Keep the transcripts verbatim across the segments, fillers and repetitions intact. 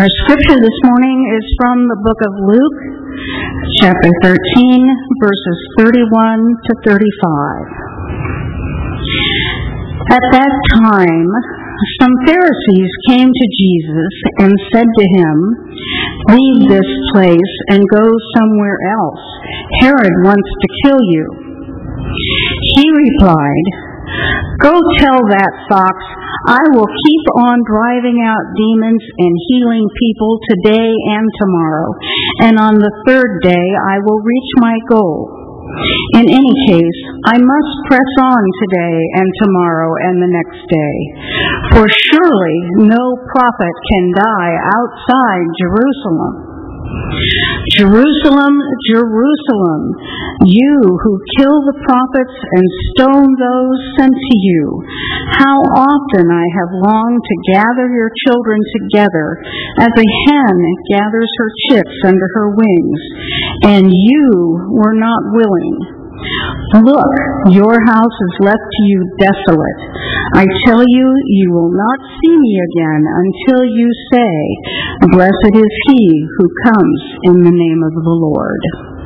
Our scripture this morning is from the book of Luke, chapter thirteen, verses thirty-one to thirty-five. At that time, some Pharisees came to Jesus and said to him, "Leave this place and go somewhere else. Herod wants to kill you." He replied, "Go tell that fox, I will keep on driving out demons and healing people today and tomorrow, and on the third day I will reach my goal. In any case, I must press on today and tomorrow and the next day. For surely no prophet can die outside Jerusalem. Jerusalem, Jerusalem, you who kill the prophets and stone those sent to you, how often I have longed to gather your children together as a hen gathers her chicks under her wings, and you were not willing. Look, your house is left to you desolate. I tell you, you will not see me again until you say, 'Blessed is he who comes in the name of the Lord.'"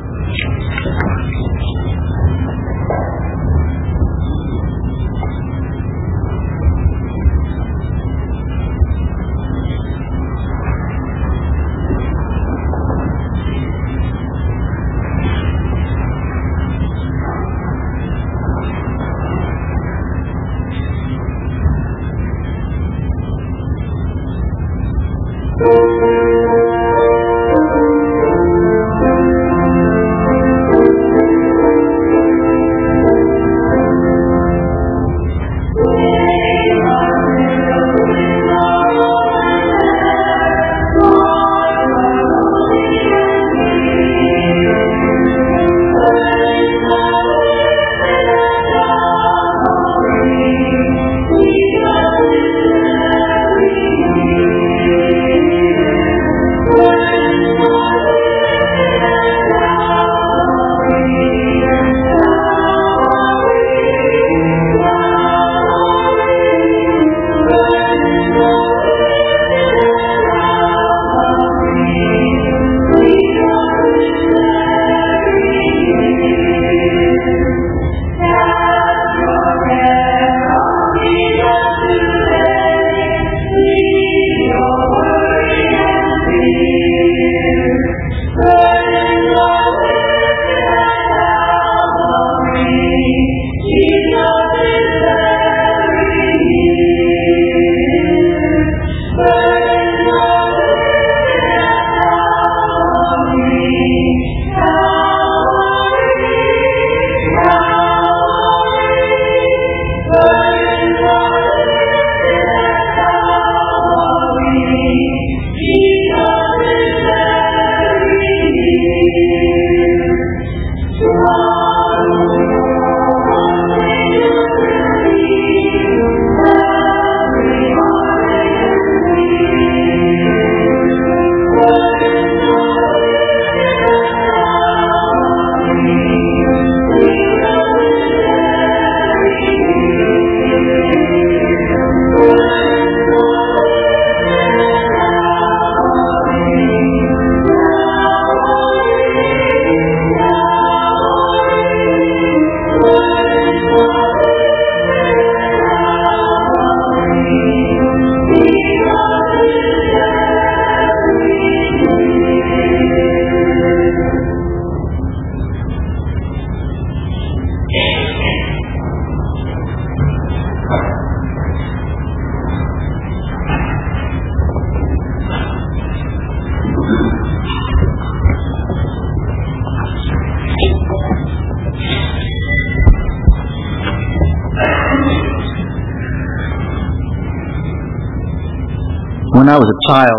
When I was a child,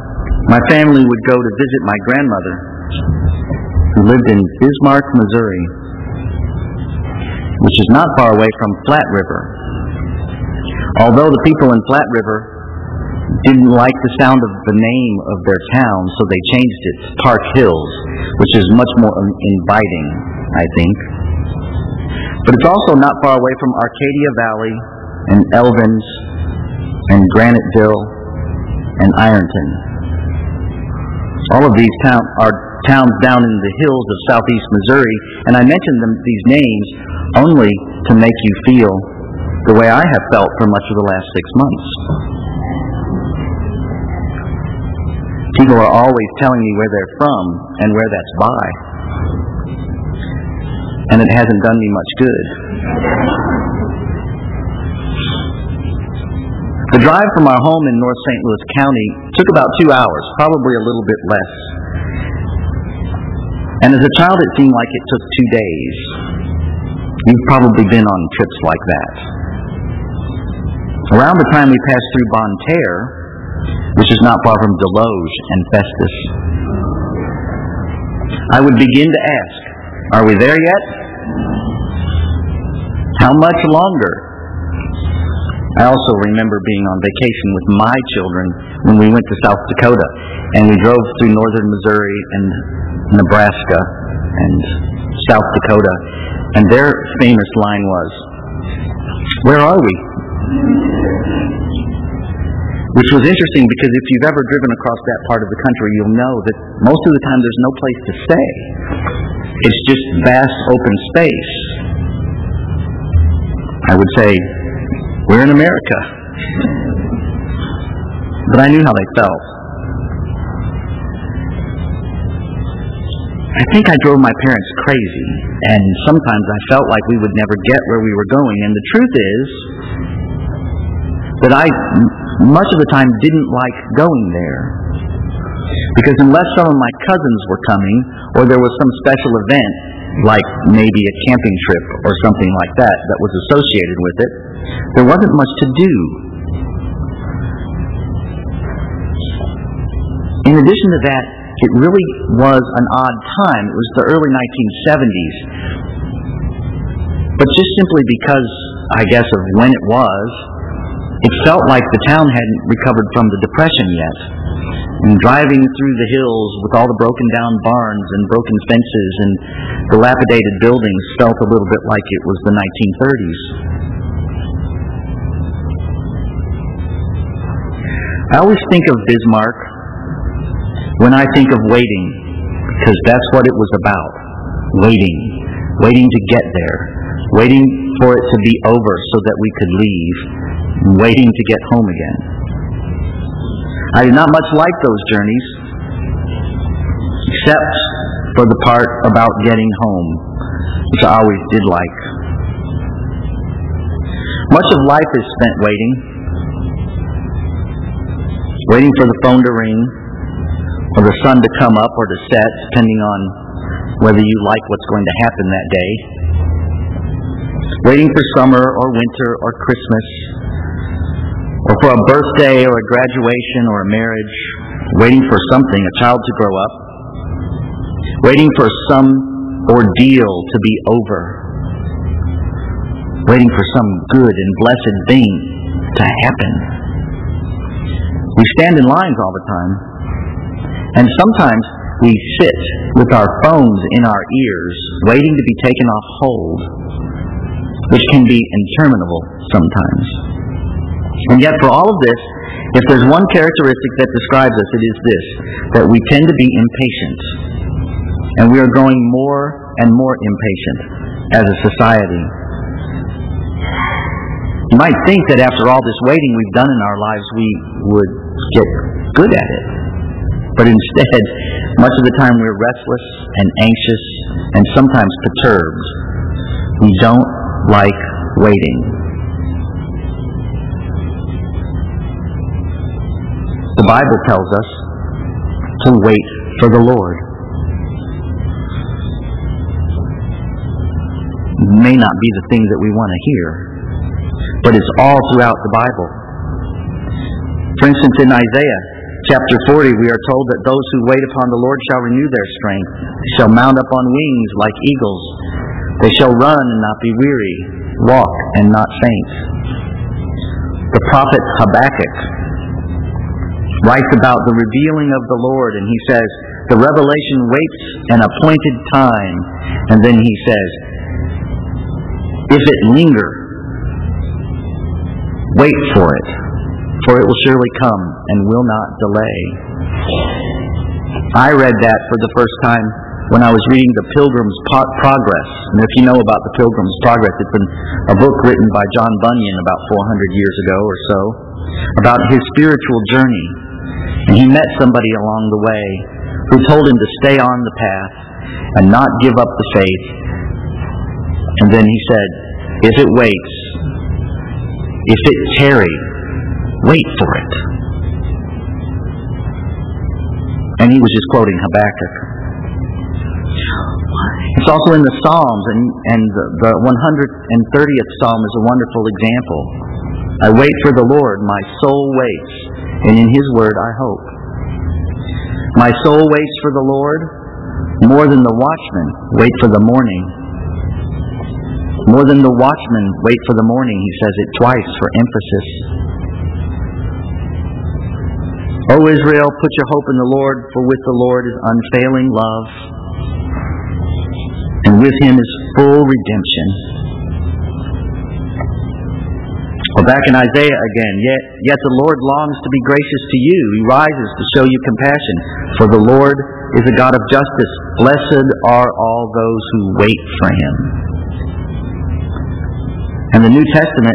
my family would go to visit my grandmother, who lived in Bismarck, Missouri, which is not far away from Flat River. Although the people in Flat River didn't like the sound of the name of their town, so they changed it to Park Hills, which is much more inviting, I think. But it's also not far away from Arcadia Valley and Elvins and Graniteville and Ironton. All of these town, are towns down in the hills of southeast Missouri, and I mention them, these names only to make you feel the way I have felt for much of the last six months. People are always telling me where they're from and where that's by. And it hasn't done me much good. The drive from our home in North Saint Louis County took about two hours, probably a little bit less. And as a child, it seemed like it took two days. You've probably been on trips like that. Around the time we passed through Bonne Terre, which is not far from Deloge and Festus, I would begin to ask, are we there yet? How much longer? I also remember being on vacation with my children when we went to South Dakota, and we drove through northern Missouri and Nebraska and South Dakota, and their famous line was, "Where are we?" Which was interesting because if you've ever driven across that part of the country, you'll know that most of the time there's no place to stay. It's just vast open space. I would say, we're in America. But I knew how they felt. I think I drove my parents crazy, and sometimes I felt like we would never get where we were going. And the truth is that I, much of the time, didn't like going there. Because unless some of my cousins were coming, or there was some special event, like maybe a camping trip or something like that, that was associated with it, there wasn't much to do. In addition to that, it really was an odd time. It was the early nineteen seventies. But just simply because, I guess, of when it was, it felt like the town hadn't recovered from the Depression yet. And driving through the hills with all the broken down barns and broken fences and dilapidated buildings felt a little bit like it was the nineteen thirties. I always think of Bismarck when I think of waiting, because that's what it was about. Waiting. Waiting to get there. Waiting for it to be over so that we could leave. And waiting to get home again. I did not much like those journeys, except for the part about getting home, which I always did like. Much of life is spent waiting. Waiting for the phone to ring, or the sun to come up or to set, depending on whether you like what's going to happen that day. Waiting for summer or winter or Christmas, or for a birthday or a graduation or a marriage. Waiting for something, a child to grow up. Waiting for some ordeal to be over. Waiting for some good and blessed thing to happen. We stand in lines all the time. And sometimes we sit with our phones in our ears, waiting to be taken off hold, which can be interminable sometimes. And yet for all of this, if there's one characteristic that describes us, it is this, that we tend to be impatient. And we are growing more and more impatient as a society. You might think that after all this waiting we've done in our lives, we would get good at it. But instead, much of the time we're restless and anxious and sometimes perturbed. We don't like waiting. The Bible tells us to wait for the Lord. It may not be the things that we want to hear, but it's all throughout the Bible. For instance, in Isaiah chapter forty, we are told that those who wait upon the Lord shall renew their strength. They shall mount up on wings like eagles. They shall run and not be weary, walk and not faint. The prophet Habakkuk writes about the revealing of the Lord, and he says, the revelation waits an appointed time. And then he says, if it linger, wait for it, for it will surely come and will not delay. I read that for the first time when I was reading The Pilgrim's Progress. And if you know about The Pilgrim's Progress, it's an, a book written by John Bunyan about four hundred years ago or so, about his spiritual journey. And he met somebody along the way who told him to stay on the path and not give up the faith. And then he said, if it waits, if it tarry, wait for it. And he was just quoting Habakkuk. It's also in the Psalms, and, and the, the one hundred thirtieth Psalm is a wonderful example. I wait for the Lord, my soul waits, and in His word I hope. My soul waits for the Lord more than the watchmen wait for the morning. More than the watchmen wait for the morning, he says it twice for emphasis. O Israel, put your hope in the Lord, for with the Lord is unfailing love, and with Him is full redemption. Well, back in Isaiah again, yet, yet the Lord longs to be gracious to you. He rises to show you compassion. For the Lord is a God of justice. Blessed are all those who wait for Him. And the New Testament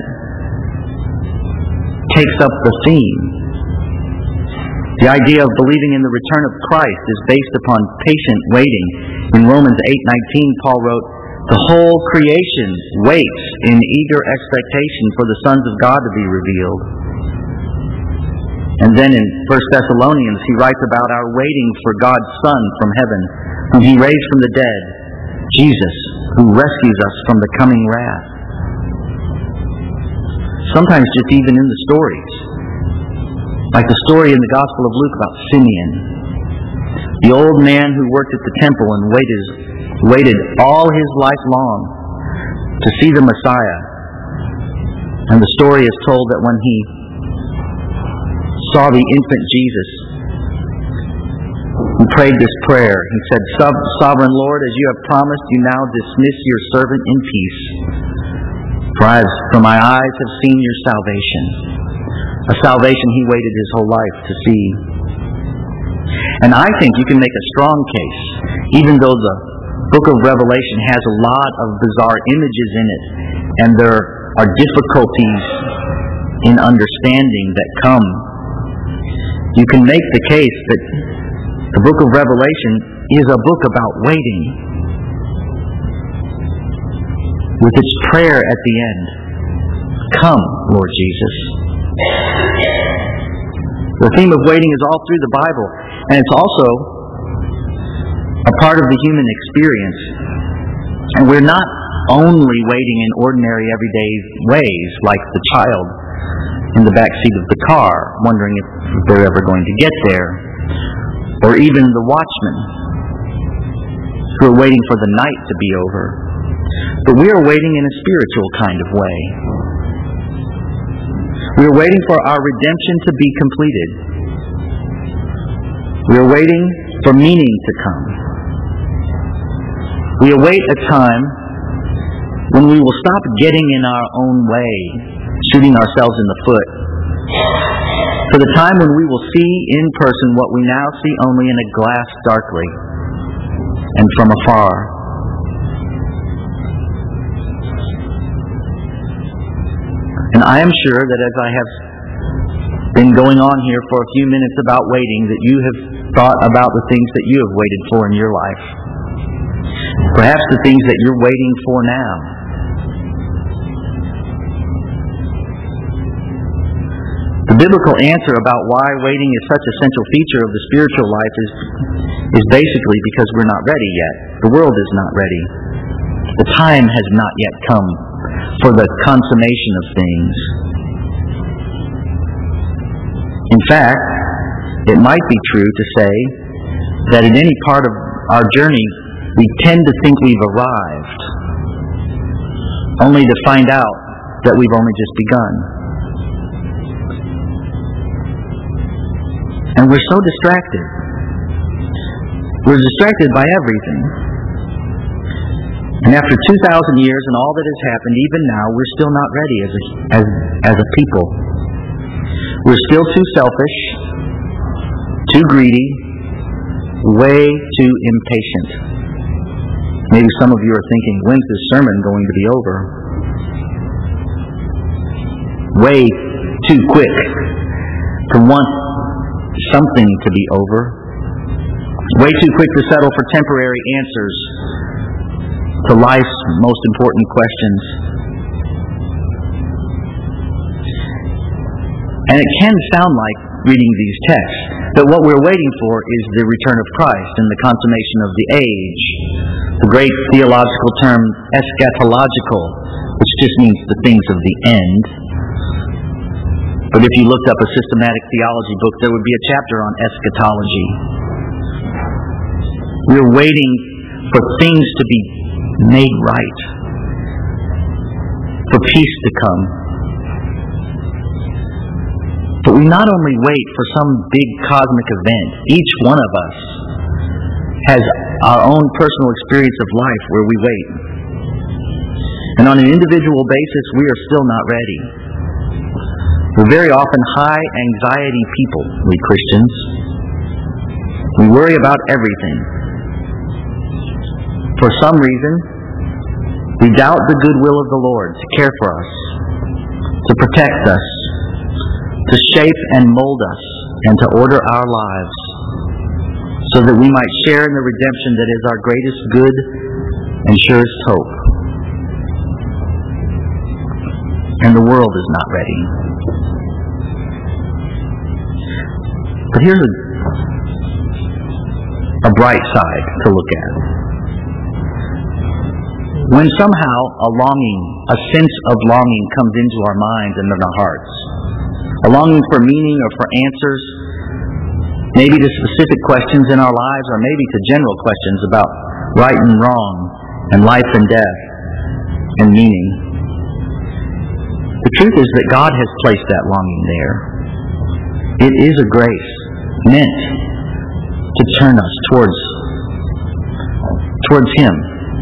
takes up the theme. The idea of believing in the return of Christ is based upon patient waiting. In Romans eight nineteen, Paul wrote, the whole creation waits in eager expectation for the sons of God to be revealed. And then in First Thessalonians, he writes about our waiting for God's Son from heaven, whom He raised from the dead, Jesus, who rescues us from the coming wrath. Sometimes just even in the stories, like the story in the Gospel of Luke about Simeon, the old man who worked at the temple and waited waited all his life long to see the Messiah. And the story is told that when he saw the infant Jesus, he prayed this prayer. He said, Sovereign Lord, as you have promised, you now dismiss your servant in peace. For, I have, for my eyes have seen your salvation, a salvation he waited his whole life to see. And I think you can make a strong case, even though the book of Revelation has a lot of bizarre images in it, and there are difficulties in understanding that come. You can make the case that the book of Revelation is a book about waiting, with its prayer at the end, come, Lord Jesus. The theme of waiting is all through the Bible, and it's also a part of the human experience. And we're not only waiting in ordinary everyday ways, like the child in the back seat of the car, wondering if they're ever going to get there, or even the watchmen who are waiting for the night to be over. But we are waiting in a spiritual kind of way. We are waiting for our redemption to be completed. We are waiting for meaning to come. We await a time when we will stop getting in our own way, shooting ourselves in the foot. For the time when we will see in person what we now see only in a glass darkly and from afar. And I am sure that as I have been going on here for a few minutes about waiting, that you have thought about the things that you have waited for in your life. Perhaps the things that you're waiting for now. The biblical answer about why waiting is such a central feature of the spiritual life is, is basically because we're not ready yet. The world is not ready. The time has not yet come for the consummation of things. In fact, it might be true to say that in any part of our journey, we tend to think we've arrived, only to find out that we've only just begun. And we're so distracted. We're distracted by everything. And after two thousand years and all that has happened, even now, we're still not ready as a, as, as a people. We're still too selfish, too greedy, way too impatient. Maybe some of you are thinking, when's this sermon going to be over? Way too quick to want something to be over. Way too quick to settle for temporary answers to life's most important questions. And it can sound like, reading these texts, that what we're waiting for is the return of Christ and the consummation of the age. The great theological term eschatological, which just means the things of the end. But if you looked up a systematic theology book, there would be a chapter on eschatology. We're waiting for things to be made right, for peace to come. But we not only wait for some big cosmic event, each one of us has our own personal experience of life where we wait. And on an individual basis, we are still not ready. We're very often high anxiety people, we Christians. We worry about everything. For some reason, we doubt the goodwill of the Lord to care for us, to protect us, to shape and mold us, and to order our lives, so that we might share in the redemption that is our greatest good and surest hope. And the world is not ready. But here's a, a bright side to look at. When somehow a longing, a sense of longing comes into our minds and in our hearts, a longing for meaning or for answers, maybe to specific questions in our lives, or maybe to general questions about right and wrong and life and death and meaning. The truth is that God has placed that longing there. It is a grace meant to turn us towards, towards Him.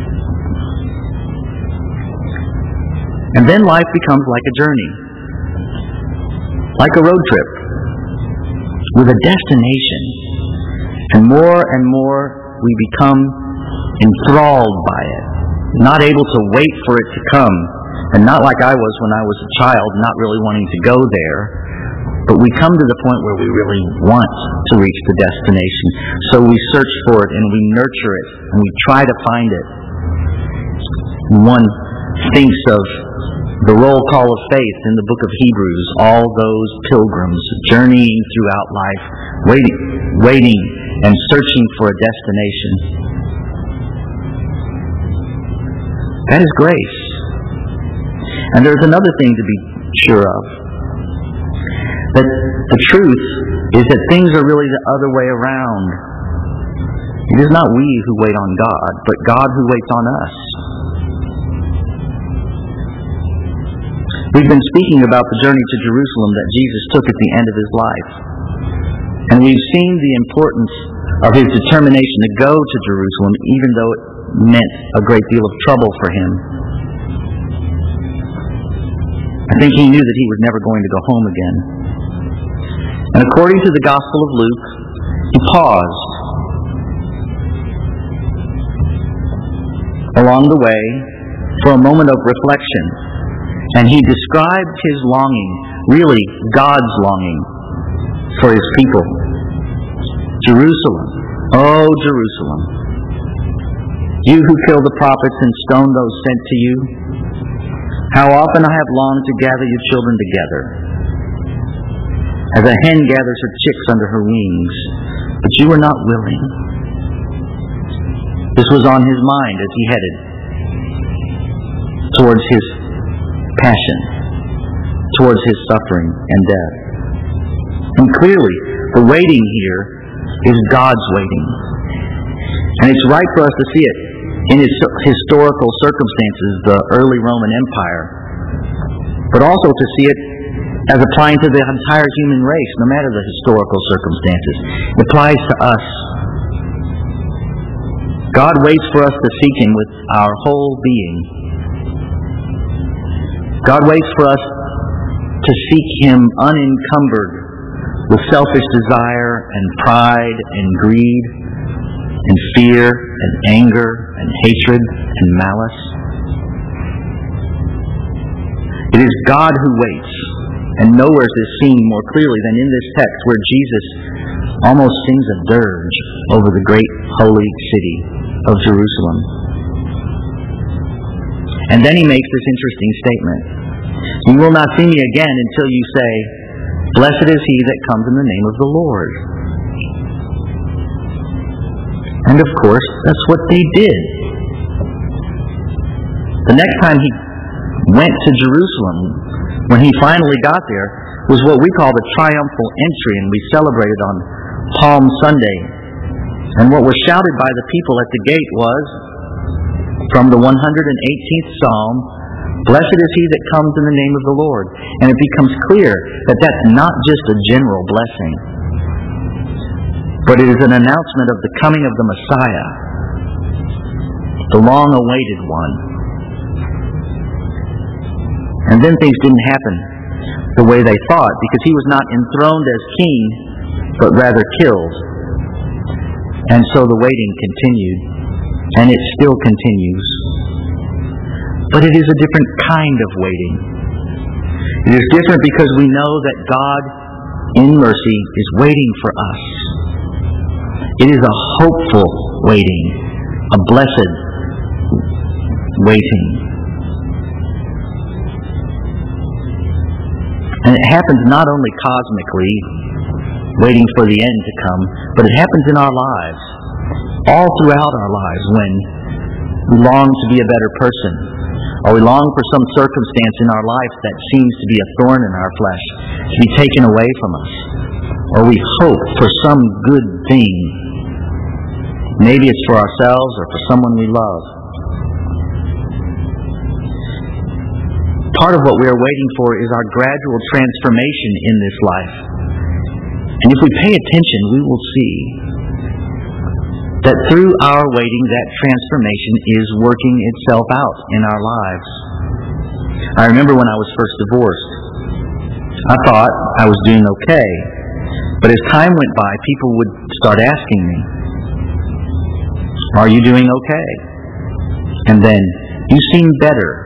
And then life becomes like a journey, like a road trip, with a destination. And more and more we become enthralled by it, not able to wait for it to come, and not like I was when I was a child, not really wanting to go there, but we come to the point where we really want to reach the destination. So we search for it and we nurture it and we try to find it. One thinks of the roll call of faith in the book of Hebrews, all those pilgrims journeying throughout life, waiting, waiting and searching for a destination. That is grace. And there's another thing to be sure of. That the truth is that things are really the other way around. It is not we who wait on God, but God who waits on us. We've been speaking about the journey to Jerusalem that Jesus took at the end of His life. And we've seen the importance of His determination to go to Jerusalem, even though it meant a great deal of trouble for Him. I think He knew that He was never going to go home again. And according to the Gospel of Luke, He paused along the way for a moment of reflection. And He described His longing, really God's longing, for His people. Jerusalem, oh Jerusalem, you who kill the prophets and stone those sent to you, how often I have longed to gather your children together, as a hen gathers her chicks under her wings, but you were not willing. This was on His mind as He headed towards His passion, towards His suffering and death. And clearly, the waiting here is God's waiting. And it's right for us to see it in its historical circumstances, the early Roman Empire, but also to see it as applying to the entire human race, no matter the historical circumstances. It applies to us. God waits for us to seek Him with our whole being. God waits for us to seek Him unencumbered with selfish desire and pride and greed, and fear and anger and hatred and malice. It is God who waits, and nowhere is this seen more clearly than in this text where Jesus almost sings a dirge over the great holy city of Jerusalem. And then he makes this interesting statement. You will not see me again until you say, blessed is he that comes in the name of the Lord. And of course, that's what they did. The next time he went to Jerusalem, when he finally got there, was what we call the triumphal entry, and we celebrated on Palm Sunday. And what was shouted by the people at the gate was, from the one hundred eighteenth Psalm, blessed is he that comes in the name of the Lord. And it becomes clear that that's not just a general blessing, but it is an announcement of the coming of the Messiah, the long-awaited one. And then things didn't happen the way they thought, because he was not enthroned as king, but rather killed. And so the waiting continued, and it still continues. But it is a different kind of waiting. It is different because we know that God, in mercy, is waiting for us. It is a hopeful waiting, a blessed waiting. And it happens not only cosmically, waiting for the end to come, but it happens in our lives, all throughout our lives, when we long to be a better person, or we long for some circumstance in our life that seems to be a thorn in our flesh, to be taken away from us, or we hope for some good thing. Maybe it's for ourselves or for someone we love. Part of what we are waiting for is our gradual transformation in this life. And if we pay attention, we will see that through our waiting, that transformation is working itself out in our lives. I remember when I was first divorced, I thought I was doing okay. But as time went by, people would start asking me, are you doing okay? And then, you seem better.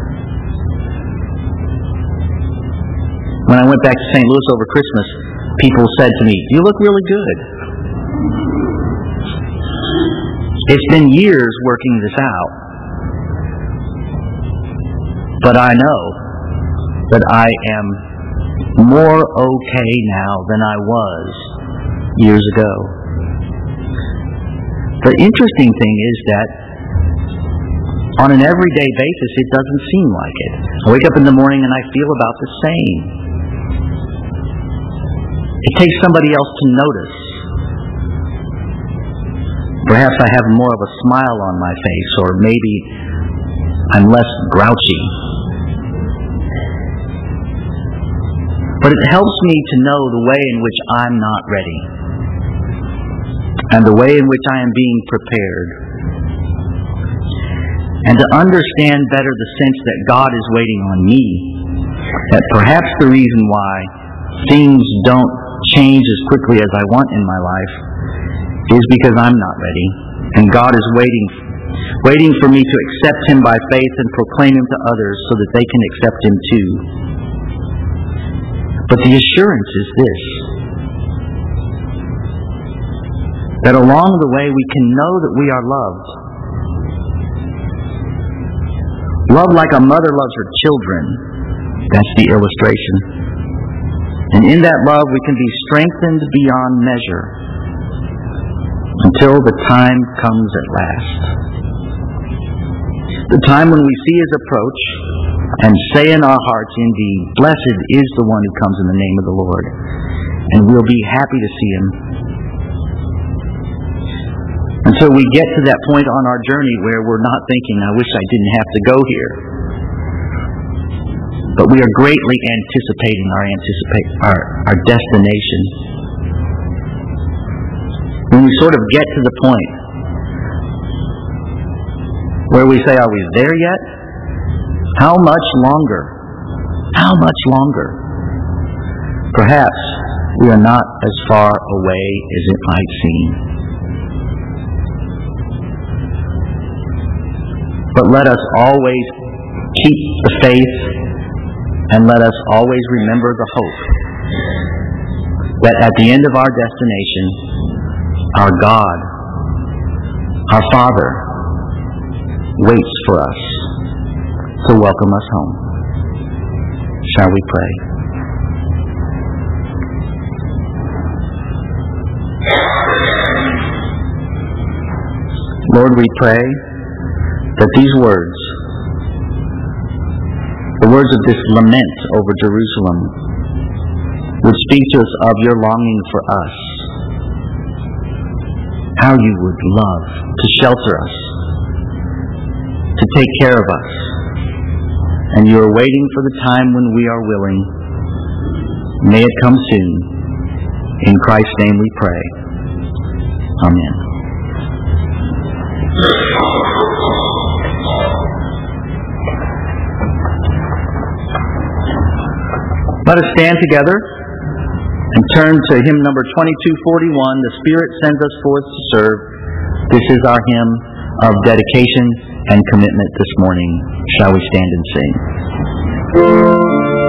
When I went back to Saint Louis over Christmas, people said to me, you look really good. It's been years working this out. But I know that I am more okay now than I was years ago. The interesting thing is that on an everyday basis, it doesn't seem like it. I wake up in the morning and I feel about the same. It takes somebody else to notice. Perhaps I have more of a smile on my face, or maybe I'm less grouchy. But it helps me to know the way in which I'm not ready, and the way in which I am being prepared, and to understand better the sense that God is waiting on me, that perhaps the reason why things don't change as quickly as I want in my life is because I'm not ready, and God is waiting waiting for me to accept Him by faith and proclaim Him to others so that they can accept Him too. But the assurance is this, that along the way we can know that we are loved. Love like a mother loves her children. That's the illustration. And in that love we can be strengthened beyond measure until the time comes at last. The time when we see His approach and say in our hearts, indeed, blessed is the one who comes in the name of the Lord. And we'll be happy to see Him. Until we get to that point on our journey where we're not thinking, I wish I didn't have to go here. But we are greatly anticipating our anticipate our, our destination. When we sort of get to the point where we say, are we there yet? How much longer? How much longer? Perhaps we are not as far away as it might seem. But let us always keep the faith, and let us always remember the hope that at the end of our destination, our God, our Father, waits for us to welcome us home. Shall we pray? Lord, we pray that these words, the words of this lament over Jerusalem, would speak to us of your longing for us, how you would love to shelter us, to take care of us, and you are waiting for the time when we are willing. May it come soon. In Christ's name we pray. Amen. Let us stand together and turn to hymn number twenty-two forty-one, The Spirit Sends Us Forth to Serve. This is our hymn of dedication and commitment this morning. Shall we stand and sing?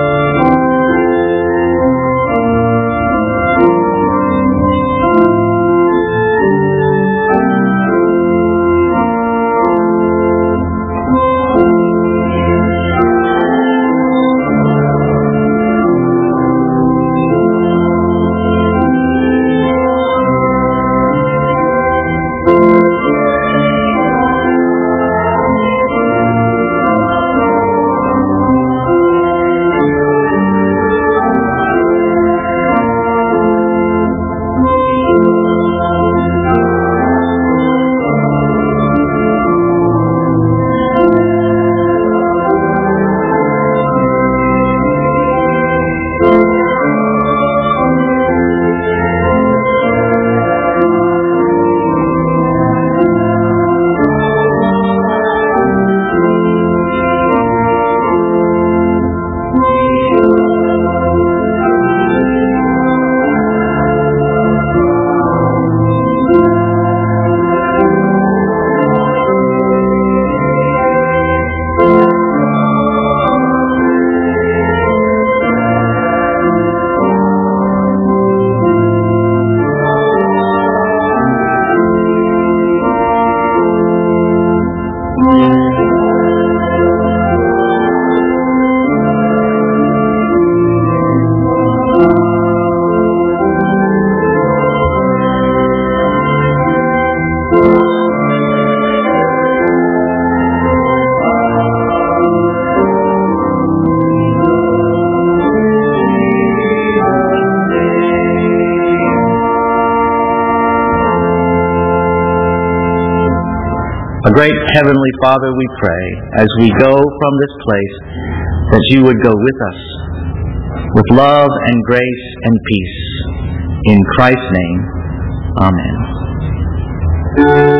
Our great Heavenly Father, we pray, as we go from this place, that you would go with us with love and grace and peace. In Christ's name, amen.